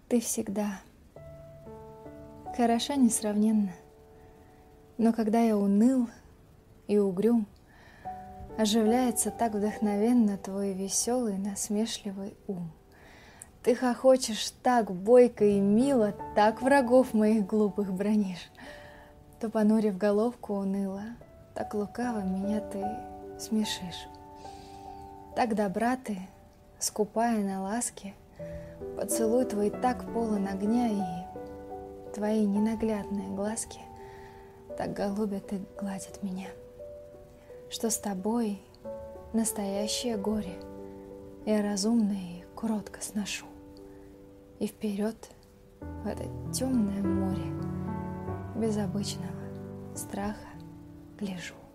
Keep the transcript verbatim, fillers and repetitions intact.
Ты всегда хороша несравненно, но когда я уныл и угрюм, оживляется так вдохновенно твой веселый насмешливый ум. Ты хохочешь так бойко и мило, так врагов моих глупых бранишь, то, понурив головку уныло, так лукаво меня ты смешишь. Так добра ты, скупая на ласки, поцелуй твой так полон огня, и твои ненаглядные глазки так голубят и гладят меня, что с тобой настоящее горе я разумно и кротко сношу, и вперед в это темное море без обычного страха гляжу.